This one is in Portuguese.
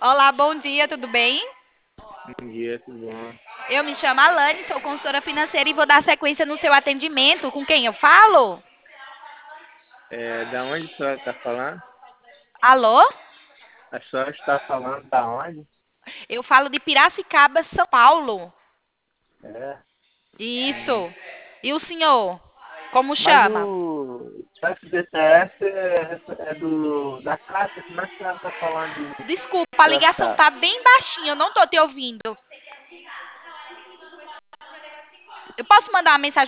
Olá, bom dia, tudo bem? Bom dia, tudo bom? Eu me chamo Alane, sou consultora financeira e vou dar sequência no seu atendimento. Com quem eu falo? Da onde a senhora está falando? Alô? A senhora está falando da onde? Eu falo de Piracicaba, São Paulo. É. Hum. Isso. E o senhor? Como Mas chama? o FGTS da Caixa, como é que a senhora está falando de Desculpa, a ligação tratar? tá bem baixinha, eu não tô te ouvindo. Eu posso mandar uma mensagem